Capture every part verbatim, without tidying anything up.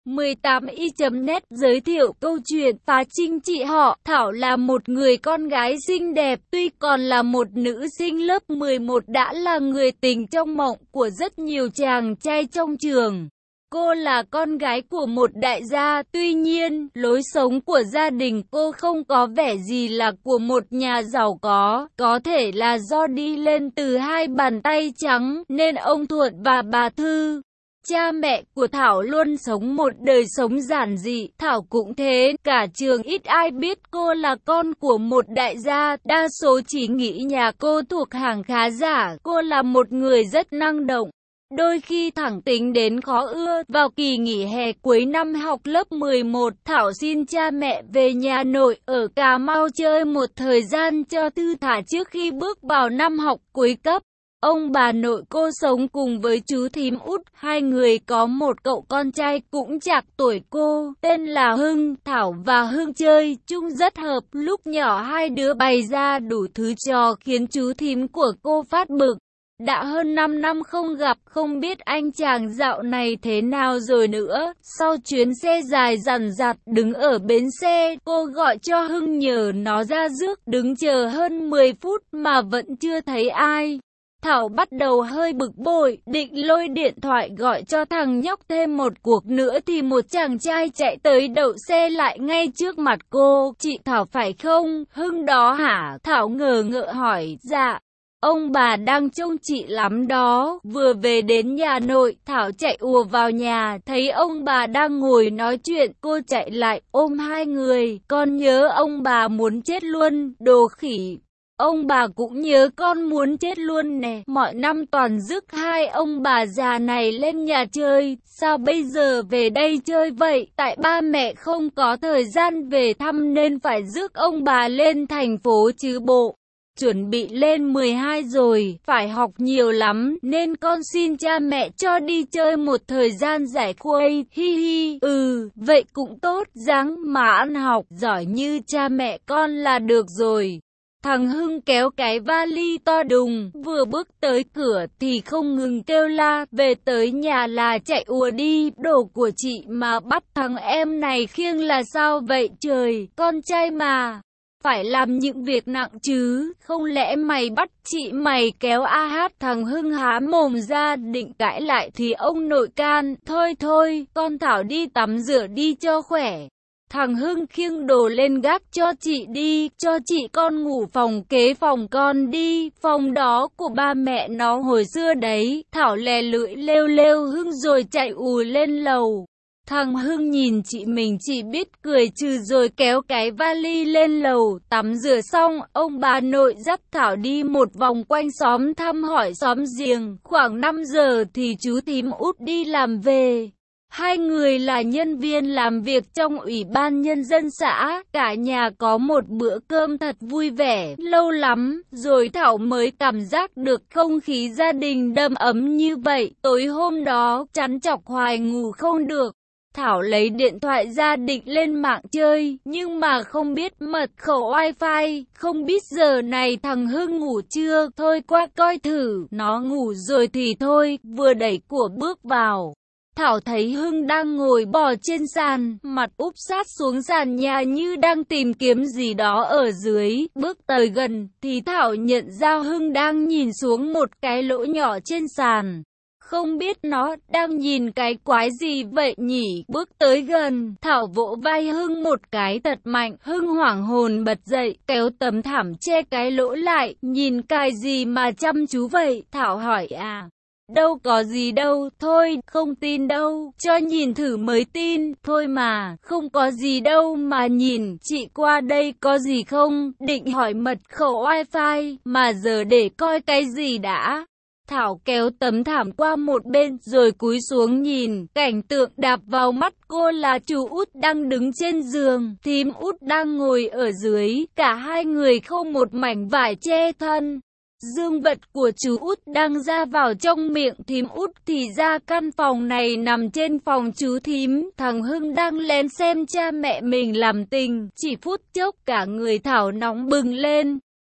mười tám y chấm net giới thiệu câu chuyện phá trinh chị họ. Thảo là một người con gái xinh đẹp, tuy còn là một nữ sinh lớp mười một đã là người tình trong mộng của rất nhiều chàng trai trong trường. Cô là con gái của một đại gia, tuy nhiên, lối sống của gia đình cô không có vẻ gì là của một nhà giàu có. Có thể là do đi lên từ hai bàn tay trắng, nên ông Thuận và bà Thư, cha mẹ của Thảo luôn sống một đời sống giản dị. Thảo cũng thế, cả trường ít ai biết cô là con của một đại gia, đa số chỉ nghĩ nhà cô thuộc hàng khá giả. Cô là một người rất năng động, đôi khi thẳng tính đến khó ưa. Vào kỳ nghỉ hè cuối năm học lớp mười một, Thảo xin cha mẹ về nhà nội ở Cà Mau chơi một thời gian cho thư thả trước khi bước vào năm học cuối cấp. Ông bà nội cô sống cùng với chú thím út, hai người có một cậu con trai cũng trạc tuổi cô, tên là Hưng. Thảo và Hưng chơi chung rất hợp, lúc nhỏ hai đứa bày ra đủ thứ trò khiến chú thím của cô phát bực. Đã hơn năm năm không gặp, không biết anh chàng dạo này thế nào rồi nữa. Sau chuyến xe dài dằn dặt, đứng ở bến xe, cô gọi cho Hưng nhờ nó ra rước, đứng chờ hơn mười phút mà vẫn chưa thấy ai. Thảo bắt đầu hơi bực bội, định lôi điện thoại gọi cho thằng nhóc thêm một cuộc nữa thì một chàng trai chạy tới đậu xe lại ngay trước mặt cô. Chị Thảo phải không? Hưng đó hả? Thảo ngờ ngợ hỏi. Dạ, ông bà đang trông chị lắm đó. Vừa về đến nhà nội, Thảo chạy ùa vào nhà, thấy ông bà đang ngồi nói chuyện, cô chạy lại ôm hai người. Con nhớ ông bà muốn chết luôn, đồ khỉ. Ông bà cũng nhớ con muốn chết luôn nè, mọi năm toàn rước hai ông bà già này lên nhà chơi, sao bây giờ về đây chơi vậy? Tại ba mẹ không có thời gian về thăm nên phải rước ông bà lên thành phố chứ bộ. Chuẩn bị lên mười hai rồi, phải học nhiều lắm, nên con xin cha mẹ cho đi chơi một thời gian giải khuây, hi hi. Ừ, vậy cũng tốt, ráng mà ăn học, giỏi như cha mẹ con là được rồi. Thằng Hưng kéo cái vali to đùng, vừa bước tới cửa thì không ngừng kêu la, về tới nhà là chạy ùa đi, đồ của chị mà bắt thằng em này khiêng là sao vậy trời, con trai mà, phải làm những việc nặng chứ, không lẽ mày bắt chị mày kéo a hát. Thằng Hưng há mồm ra định cãi lại thì ông nội can, thôi thôi, con Thảo đi tắm rửa đi cho khỏe. Thằng Hưng khiêng đồ lên gác cho chị đi, cho chị con ngủ phòng kế phòng con đi, phòng đó của ba mẹ nó hồi xưa đấy. Thảo lè lưỡi lêu lêu Hưng rồi chạy ù lên lầu. Thằng Hưng nhìn chị mình chỉ biết cười trừ rồi kéo cái vali lên lầu. Tắm rửa xong, ông bà nội dắt Thảo đi một vòng quanh xóm thăm hỏi xóm giềng. Khoảng năm giờ thì chú thím út đi làm về. Hai người là nhân viên làm việc trong ủy ban nhân dân xã, cả nhà có một bữa cơm thật vui vẻ, lâu lắm rồi Thảo mới cảm giác được không khí gia đình đầm ấm như vậy. Tối hôm đó, trằn trọc hoài ngủ không được. Thảo lấy điện thoại ra định lên mạng chơi, nhưng mà không biết mật khẩu wifi, không biết giờ này thằng Hưng ngủ chưa, thôi qua coi thử, nó ngủ rồi thì thôi, vừa đẩy của bước vào. Thảo thấy Hưng đang ngồi bò trên sàn, mặt úp sát xuống sàn nhà như đang tìm kiếm gì đó ở dưới. Bước tới gần, thì Thảo nhận ra Hưng đang nhìn xuống một cái lỗ nhỏ trên sàn. Không biết nó đang nhìn cái quái gì vậy nhỉ? Bước tới gần, Thảo vỗ vai Hưng một cái thật mạnh. Hưng hoảng hồn bật dậy, kéo tấm thảm che cái lỗ lại. Nhìn cái gì mà chăm chú vậy? Thảo hỏi. À, đâu có gì đâu, thôi, không tin đâu, cho nhìn thử mới tin, thôi mà, không có gì đâu mà nhìn, chị qua đây có gì không, định hỏi mật khẩu wifi, mà giờ để coi cái gì đã. Thảo kéo tấm thảm qua một bên rồi cúi xuống nhìn, cảnh tượng đạp vào mắt cô là chú út đang đứng trên giường, thím út đang ngồi ở dưới, cả hai người không một mảnh vải che thân. Dương vật của chú út đang ra vào trong miệng thím út thì ra căn phòng này nằm trên phòng chú thím. Thằng Hưng đang lén xem cha mẹ mình làm tình, chỉ phút chốc cả người Thảo nóng bừng lên.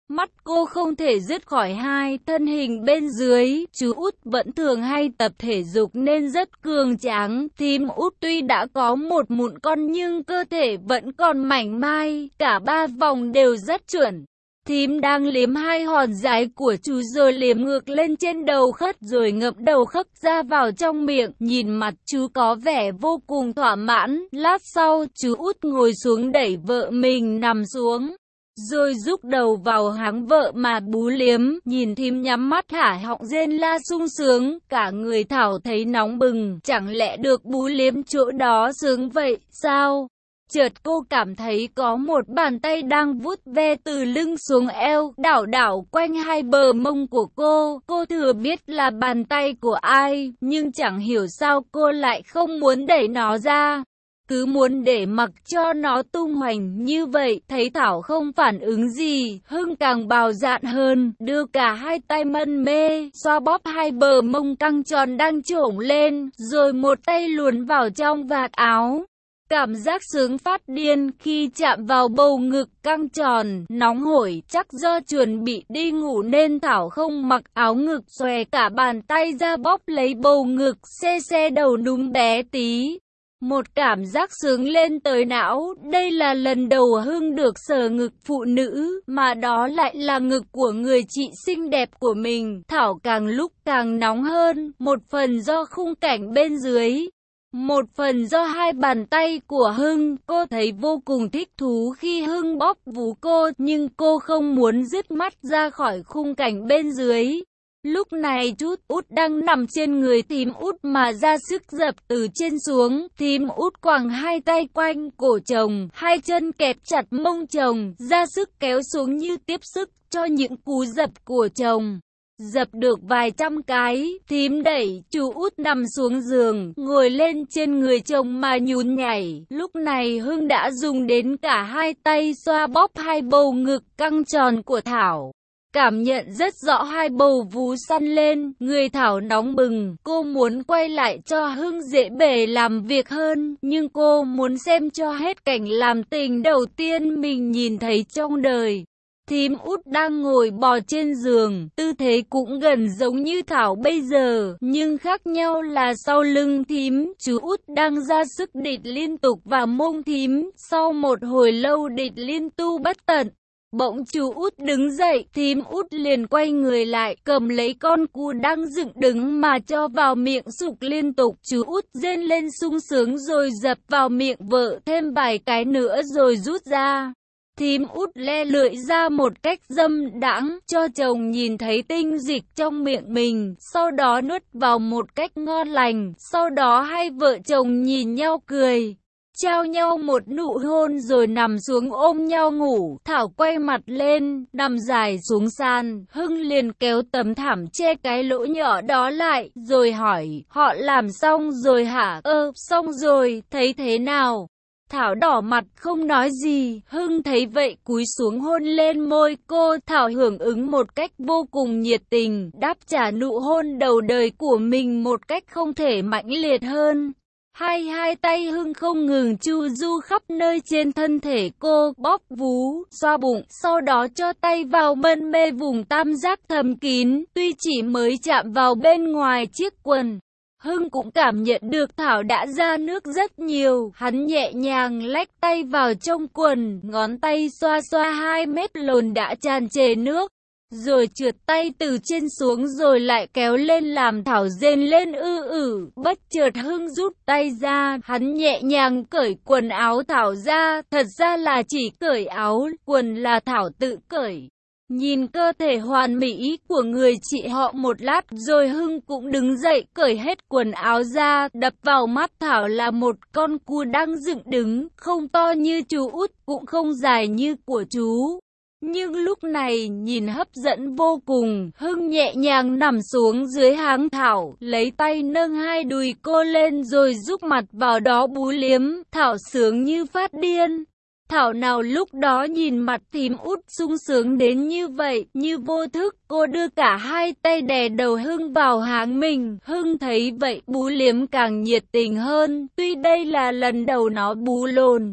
Mắt cô không thể dứt khỏi hai thân hình bên dưới. Chú Út vẫn thường hay tập thể dục nên rất cường tráng. Thím Út tuy đã có một mụn con nhưng cơ thể vẫn còn mảnh mai. Cả ba vòng đều rất chuẩn. Thím đang liếm hai hòn dái của chú rồi liếm ngược lên trên đầu khất rồi ngậm đầu khất ra vào trong miệng. Nhìn mặt chú có vẻ vô cùng thỏa mãn. Lát sau chú Út ngồi xuống đẩy vợ mình nằm xuống, rồi rúc đầu vào háng vợ mà bú liếm. Nhìn thím nhắm mắt hả họng rên la sung sướng, cả người Thảo thấy nóng bừng. Chẳng lẽ được bú liếm chỗ đó sướng vậy sao? Chợt cô cảm thấy có một bàn tay đang vuốt ve từ lưng xuống eo, đảo đảo quanh hai bờ mông của cô. Cô thừa biết là bàn tay của ai, nhưng chẳng hiểu sao cô lại không muốn đẩy nó ra, cứ muốn để mặc cho nó tung hoành như vậy. Thấy Thảo không phản ứng gì, Hưng càng bạo dạn hơn, đưa cả hai tay mân mê, xoa bóp hai bờ mông căng tròn đang chổng lên, rồi một tay luồn vào trong vạt áo. Cảm giác sướng phát điên khi chạm vào bầu ngực căng tròn, nóng hổi. Chắc do chuẩn bị đi ngủ nên Thảo không mặc áo ngực, xòe cả bàn tay ra bóp lấy bầu ngực, xe xe đầu núm bé tí. Một cảm giác sướng lên tới não. Đây là lần đầu Hưng được sờ ngực phụ nữ, mà đó lại là ngực của người chị xinh đẹp của mình. Thảo càng lúc càng nóng hơn, một phần do khung cảnh bên dưới, một phần do hai bàn tay của Hưng. Cô thấy vô cùng thích thú khi Hưng bóp vú cô, nhưng cô không muốn dứt mắt ra khỏi khung cảnh bên dưới. Lúc này chú Út đang nằm trên người thím Út mà ra sức dập từ trên xuống. Thím Út quàng hai tay quanh cổ chồng, hai chân kẹp chặt mông chồng, ra sức kéo xuống như tiếp sức cho những cú dập của chồng. Dập được vài trăm cái, thím đẩy chú Út nằm xuống giường, ngồi lên trên người chồng mà nhún nhảy. Lúc này Hưng đã dùng đến cả hai tay xoa bóp hai bầu ngực căng tròn của Thảo. Cảm nhận rất rõ hai bầu vú săn lên, người Thảo nóng bừng. Cô muốn quay lại cho Hưng dễ bề làm việc hơn, nhưng cô muốn xem cho hết cảnh làm tình đầu tiên mình nhìn thấy trong đời. Thím Út đang ngồi bò trên giường, tư thế cũng gần giống như Thảo bây giờ, nhưng khác nhau là sau lưng thím, chú Út đang ra sức địch liên tục vào mông thím. Sau một hồi lâu địch liên tu bất tận, bỗng chú Út đứng dậy, thím Út liền quay người lại, cầm lấy con cú đang dựng đứng mà cho vào miệng sục liên tục. Chú Út rên lên sung sướng rồi dập vào miệng vợ thêm vài cái nữa rồi rút ra. Thím Út le lưỡi ra một cách dâm đãng, cho chồng nhìn thấy tinh dịch trong miệng mình, sau đó nuốt vào một cách ngon lành. Sau đó hai vợ chồng nhìn nhau cười, trao nhau một nụ hôn rồi nằm xuống ôm nhau ngủ. Thảo quay mặt lên, nằm dài xuống sàn. Hưng liền kéo tấm thảm che cái lỗ nhỏ đó lại, rồi hỏi, họ làm xong rồi hả? Ơ, xong rồi, thấy thế nào? Thảo đỏ mặt không nói gì. Hưng thấy vậy cúi xuống hôn lên môi cô. Thảo hưởng ứng một cách vô cùng nhiệt tình, đáp trả nụ hôn đầu đời của mình một cách không thể mãnh liệt hơn. Hai hai tay Hưng không ngừng chu du khắp nơi trên thân thể cô, bóp vú, xoa bụng, sau đó cho tay vào mân mê vùng tam giác thầm kín, tuy chỉ mới chạm vào bên ngoài chiếc quần. Hưng cũng cảm nhận được Thảo đã ra nước rất nhiều. Hắn nhẹ nhàng lách tay vào trong quần, ngón tay xoa xoa hai mép lồn đã tràn trề nước, rồi trượt tay từ trên xuống rồi lại kéo lên làm Thảo rên lên ư ử. Bất chợt Hưng rút tay ra, hắn nhẹ nhàng cởi quần áo Thảo ra, thật ra là chỉ cởi áo, quần là Thảo tự cởi. Nhìn cơ thể hoàn mỹ của người chị họ một lát rồi Hưng cũng đứng dậy cởi hết quần áo ra. Đập vào mắt Thảo là một con cua đang dựng đứng, không to như chú Út, cũng không dài như của chú, nhưng lúc này nhìn hấp dẫn vô cùng. Hưng nhẹ nhàng nằm xuống dưới háng Thảo, lấy tay nâng hai đùi cô lên rồi giúp mặt vào đó bú liếm. Thảo sướng như phát điên. Thảo nào lúc đó nhìn mặt thím Út sung sướng đến như vậy, như vô thức, cô đưa cả hai tay đè đầu Hưng vào háng mình. Hưng thấy vậy bú liếm càng nhiệt tình hơn, tuy đây là lần đầu nó bú lồn,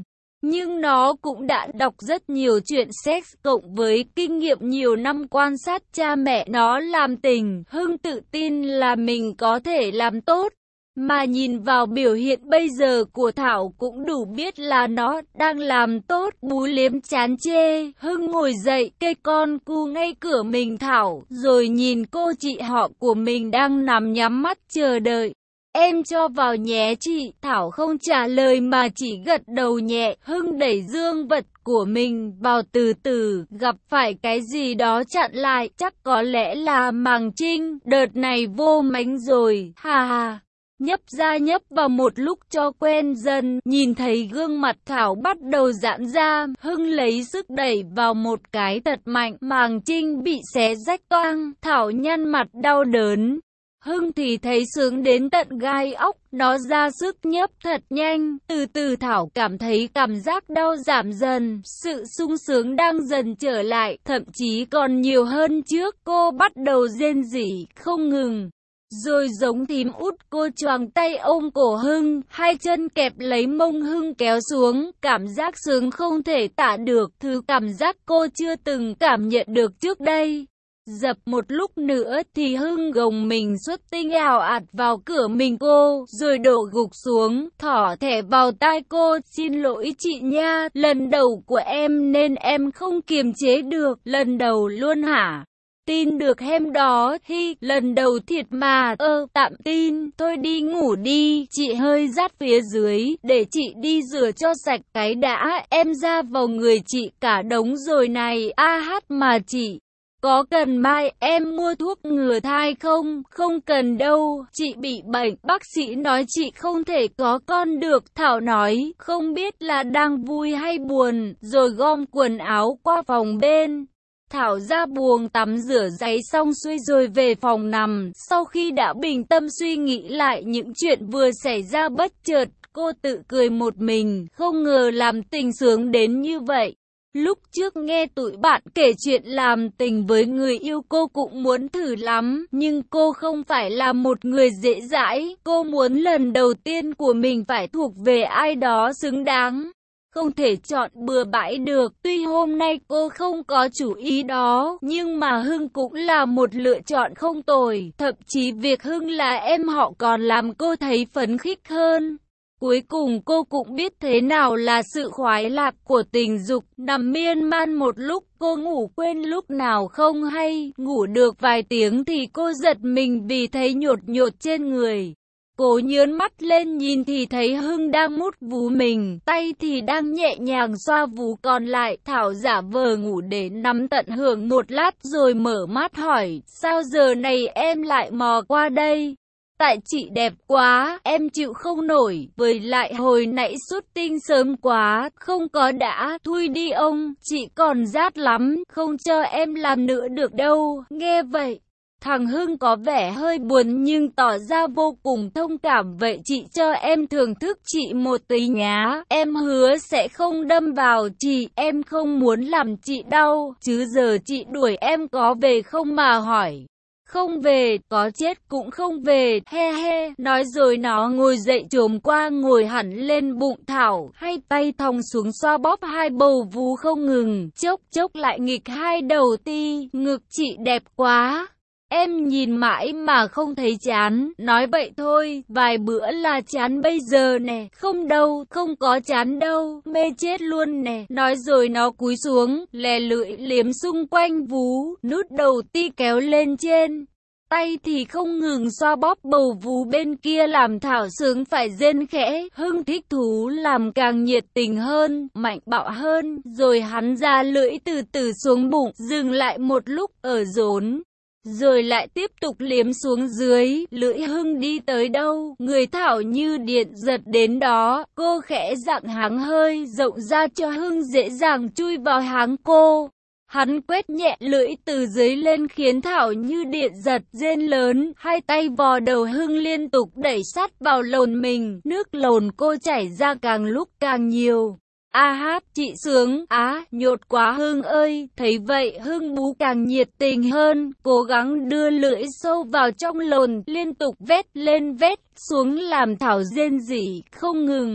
Nhưng nó cũng đã đọc rất nhiều chuyện sex, cộng với kinh nghiệm nhiều năm quan sát cha mẹ nó làm tình, Hưng tự tin là mình có thể làm tốt. Mà nhìn vào biểu hiện bây giờ của Thảo cũng đủ biết là nó đang làm tốt. Bú liếm chán chê, Hưng ngồi dậy, cây con cu ngay cửa mình Thảo, rồi nhìn cô chị họ của mình đang nằm nhắm mắt chờ đợi. Em cho vào nhé chị. Thảo không trả lời mà chỉ gật đầu nhẹ. Hưng đẩy dương vật của mình vào từ từ, gặp phải cái gì đó chặn lại, chắc có lẽ là màng trinh, đợt này vô mánh rồi, ha ha. Nhấp ra nhấp vào một lúc cho quen dần, nhìn thấy gương mặt Thảo bắt đầu giãn ra, Hưng lấy sức đẩy vào một cái thật mạnh, màng trinh bị xé rách toang, Thảo nhăn mặt đau đớn. Hưng thì thấy sướng đến tận gai óc, nó ra sức nhấp thật nhanh, từ từ Thảo cảm thấy cảm giác đau giảm dần, sự sung sướng đang dần trở lại, thậm chí còn nhiều hơn trước, cô bắt đầu rên rỉ, không ngừng. Rồi giống thím út cô choàng tay ôm cổ Hưng, hai chân kẹp lấy mông Hưng kéo xuống, cảm giác sướng không thể tả được, thứ cảm giác cô chưa từng cảm nhận được trước đây. Dập một lúc nữa thì Hưng gồng mình xuất tinh ào ạt vào cửa mình cô, rồi đổ gục xuống, thỏ thẻ vào tai cô, xin lỗi chị nha, lần đầu của em nên em không kiềm chế được, lần đầu luôn hả? Tin được em đó, hi, lần đầu thiệt mà, ơ, tạm tin, thôi đi ngủ đi, chị hơi rát phía dưới, để chị đi rửa cho sạch cái đã, em ra vào người chị cả đống rồi này, a hát mà chị. Có cần mai em mua thuốc ngừa thai không? Không cần đâu, chị bị bệnh, bác sĩ nói chị không thể có con được. Thảo nói, không biết là đang vui hay buồn, rồi gom quần áo qua phòng bên. Thảo ra buồng tắm rửa giấy xong xuôi rồi về phòng nằm, sau khi đã bình tâm suy nghĩ lại những chuyện vừa xảy ra bất chợt, cô tự cười một mình, không ngờ làm tình sướng đến như vậy. Lúc trước nghe tụi bạn kể chuyện làm tình với người yêu cô cũng muốn thử lắm, nhưng cô không phải là một người dễ dãi, cô muốn lần đầu tiên của mình phải thuộc về ai đó xứng đáng. Không thể chọn bừa bãi được, tuy hôm nay cô không có chủ ý đó, nhưng mà Hưng cũng là một lựa chọn không tồi, thậm chí việc Hưng là em họ còn làm cô thấy phấn khích hơn. Cuối cùng cô cũng biết thế nào là sự khoái lạc của tình dục, nằm miên man một lúc cô ngủ quên lúc nào không hay, ngủ được vài tiếng thì cô giật mình vì thấy nhột nhột trên người. Cô nhớn mắt lên nhìn thì thấy Hưng đang mút vú mình, tay thì đang nhẹ nhàng xoa vú còn lại. Thảo giả vờ ngủ để nắm tận hưởng một lát rồi mở mắt hỏi, sao giờ này em lại mò qua đây? Tại chị đẹp quá, em chịu không nổi, với lại hồi nãy xuất tinh sớm quá, không có đã, thui đi ông, chị còn rát lắm, không cho em làm nữa được đâu. Nghe vậy, thằng Hưng có vẻ hơi buồn nhưng tỏ ra vô cùng thông cảm, vậy chị cho em thưởng thức chị một tí nhá, em hứa sẽ không đâm vào chị, em không muốn làm chị đau, chứ giờ chị đuổi em có về không mà hỏi. Không về, có chết cũng không về, he he, nói rồi nó ngồi dậy chồm qua ngồi hẳn lên bụng Thảo, hai tay thòng xuống xoa bóp hai bầu vú không ngừng, chốc chốc lại nghịch hai đầu ti, ngực chị đẹp quá. Em nhìn mãi mà không thấy chán, nói vậy thôi, vài bữa là chán bây giờ nè, không đâu, không có chán đâu, mê chết luôn nè, nói rồi nó cúi xuống, lè lưỡi liếm xung quanh vú, nút đầu ti kéo lên trên. Tay thì không ngừng xoa bóp bầu vú bên kia làm Thảo sướng phải rên khẽ, Hưng thích thú làm càng nhiệt tình hơn, mạnh bạo hơn, rồi hắn ra lưỡi từ từ xuống bụng, dừng lại một lúc ở rốn. Rồi lại tiếp tục liếm xuống dưới, lưỡi Hưng đi tới đâu, người Thảo như điện giật đến đó, cô khẽ dặn háng hơi rộng ra cho Hưng dễ dàng chui vào háng cô. Hắn quét nhẹ lưỡi từ dưới lên khiến Thảo như điện giật rên lớn, hai tay vò đầu Hưng liên tục đẩy sát vào lồn mình, nước lồn cô chảy ra càng lúc càng nhiều. A hát, chị sướng, á, nhột quá Hưng ơi, thấy vậy Hưng bú càng nhiệt tình hơn, cố gắng đưa lưỡi sâu vào trong lồn, liên tục vét lên vét xuống làm Thảo rên rỉ không ngừng.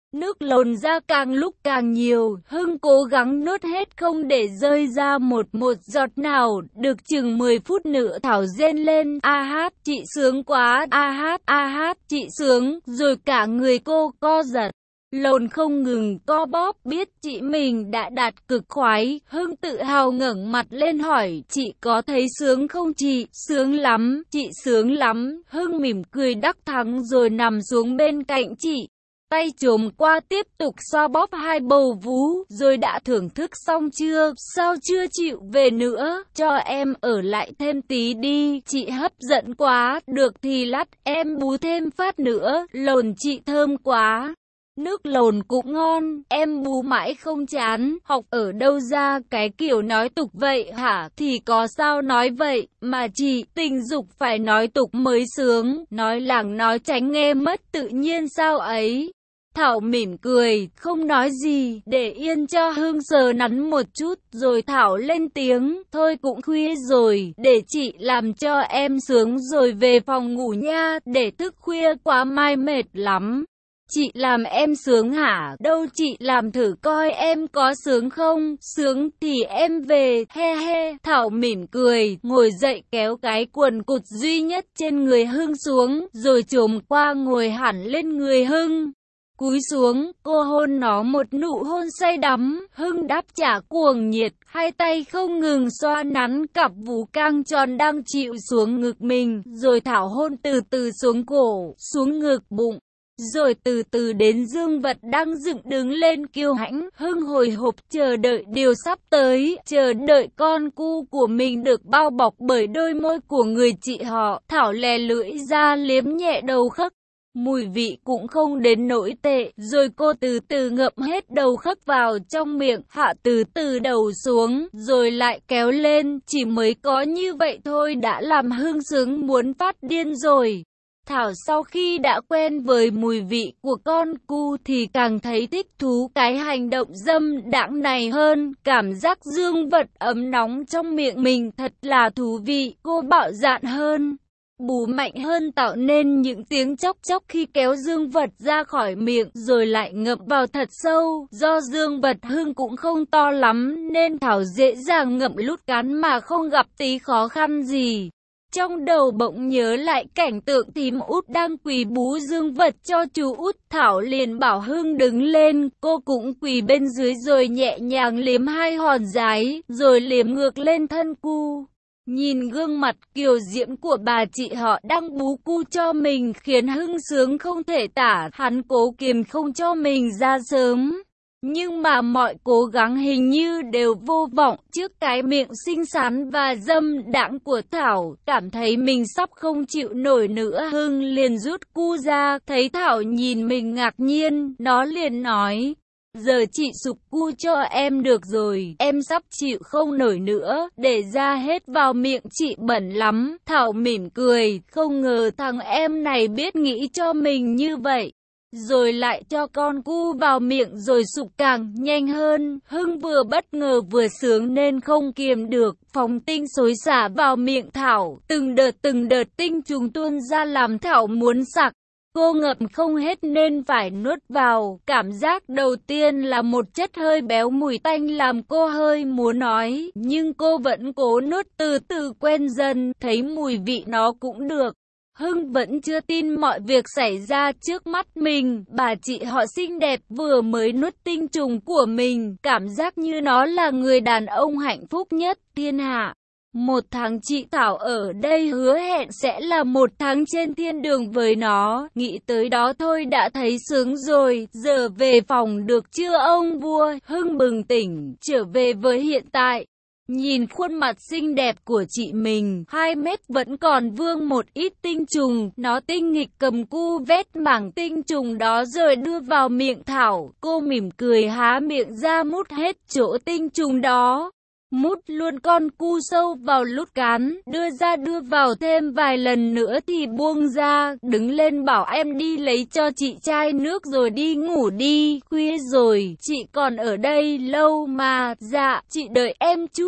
Nước lồn ra càng lúc càng nhiều, Hưng cố gắng nuốt hết không để rơi ra một một giọt nào, được chừng mười phút nữa Thảo rên lên, a hát, chị sướng quá, a hát, a hát, chị sướng, rồi cả người cô co giật. Lồn không ngừng co bóp, biết chị mình đã đạt cực khoái, Hưng tự hào ngẩng mặt lên hỏi, chị có thấy sướng không chị? Sướng lắm, chị sướng lắm, Hưng mỉm cười đắc thắng rồi nằm xuống bên cạnh chị. Tay chồm qua tiếp tục xoa bóp hai bầu vú, rồi đã thưởng thức xong chưa? Sao chưa chịu về nữa? Cho em ở lại thêm tí đi, chị hấp dẫn quá, được thì lát em bú thêm phát nữa, lồn chị thơm quá. Nước lồn cũng ngon, em bú mãi không chán, học ở đâu ra cái kiểu nói tục vậy hả? Thì có sao nói vậy, mà chị, tình dục phải nói tục mới sướng, nói làng nói tránh nghe mất tự nhiên sao ấy. Thảo mỉm cười, không nói gì, để yên cho Hưng sờ nắn một chút, rồi Thảo lên tiếng, thôi cũng khuya rồi, để chị làm cho em sướng rồi về phòng ngủ nha, để thức khuya quá mai mệt lắm. Chị làm em sướng hả? Đâu chị làm thử coi em có sướng không? Sướng thì em về, he he. Thảo mỉm cười, ngồi dậy kéo cái quần cụt duy nhất trên người Hưng xuống, rồi chồm qua ngồi hẳn lên người Hưng. Cúi xuống, cô hôn nó một nụ hôn say đắm, Hưng đáp trả cuồng nhiệt, hai tay không ngừng xoa nắn cặp vú căng tròn đang chịu xuống ngực mình, rồi Thảo hôn từ từ xuống cổ, xuống ngực bụng. Rồi từ từ đến dương vật đang dựng đứng lên kiêu hãnh, Hưng hồi hộp chờ đợi điều sắp tới, chờ đợi con cu của mình được bao bọc bởi đôi môi của người chị họ. Thảo lè lưỡi ra liếm nhẹ đầu khấc, mùi vị cũng không đến nỗi tệ, rồi cô từ từ ngậm hết đầu khấc vào trong miệng, hạ từ từ đầu xuống, rồi lại kéo lên, chỉ mới có như vậy thôi đã làm Hưng sướng muốn phát điên rồi. Thảo sau khi đã quen với mùi vị của con cu thì càng thấy thích thú cái hành động dâm đãng này hơn, cảm giác dương vật ấm nóng trong miệng mình thật là thú vị, cô bạo dạn hơn. Bú mạnh hơn tạo nên những tiếng chóc chóc khi kéo dương vật ra khỏi miệng rồi lại ngậm vào thật sâu, do dương vật Hưng cũng không to lắm nên Thảo dễ dàng ngậm lút cắn mà không gặp tí khó khăn gì. Trong đầu bỗng nhớ lại cảnh tượng thím Út đang quỳ bú dương vật cho chú Út, Thảo liền bảo Hưng đứng lên, cô cũng quỳ bên dưới rồi nhẹ nhàng liếm hai hòn giái, rồi liếm ngược lên thân cu. Nhìn gương mặt kiều diễm của bà chị họ đang bú cu cho mình khiến Hưng sướng không thể tả, hắn cố kiềm không cho mình ra sớm. Nhưng mà mọi cố gắng hình như đều vô vọng trước cái miệng xinh xắn và dâm đãng của Thảo, cảm thấy mình sắp không chịu nổi nữa. Hưng liền rút cu ra, thấy Thảo nhìn mình ngạc nhiên, nó liền nói, giờ chị sụp cu cho em được rồi, em sắp chịu không nổi nữa, để ra hết vào miệng chị bẩn lắm. Thảo mỉm cười, không ngờ thằng em này biết nghĩ cho mình như vậy. Rồi lại cho con cu vào miệng rồi sụp càng nhanh hơn. Hưng vừa bất ngờ vừa sướng nên không kiềm được, phóng tinh xối xả vào miệng Thảo, từng đợt từng đợt tinh trùng tuôn ra làm Thảo muốn sặc. Cô ngậm không hết nên phải nuốt vào, cảm giác đầu tiên là một chất hơi béo mùi tanh làm cô hơi muốn nói, nhưng cô vẫn cố nuốt từ từ quen dần, thấy mùi vị nó cũng được. Hưng vẫn chưa tin mọi việc xảy ra trước mắt mình, bà chị họ xinh đẹp vừa mới nuốt tinh trùng của mình, cảm giác như nó là người đàn ông hạnh phúc nhất thiên hạ. Một tháng chị Thảo ở đây hứa hẹn sẽ là một tháng trên thiên đường với nó, nghĩ tới đó thôi đã thấy sướng rồi, giờ về phòng được chưa ông vua? Hưng bừng tỉnh, trở về với hiện tại. Nhìn khuôn mặt xinh đẹp của chị mình, hai mép vẫn còn vương một ít tinh trùng, nó tinh nghịch cầm cu vét mảng tinh trùng đó rồi đưa vào miệng Thảo, cô mỉm cười há miệng ra mút hết chỗ tinh trùng đó. Mút luôn con cu sâu vào lút cán, đưa ra đưa vào thêm vài lần nữa thì buông ra, đứng lên bảo em đi lấy cho chị chai nước rồi đi ngủ đi, khuya rồi, chị còn ở đây lâu mà, dạ, chị đợi em chút.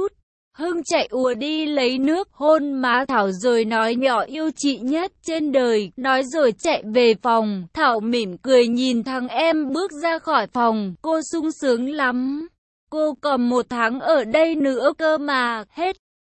Hưng chạy ùa đi lấy nước, hôn má Thảo rồi nói nhỏ yêu chị nhất trên đời, nói rồi chạy về phòng. Thảo mỉm cười nhìn thằng em bước ra khỏi phòng, cô sung sướng lắm. Cô còn một tháng ở đây nữa cơ mà, hết.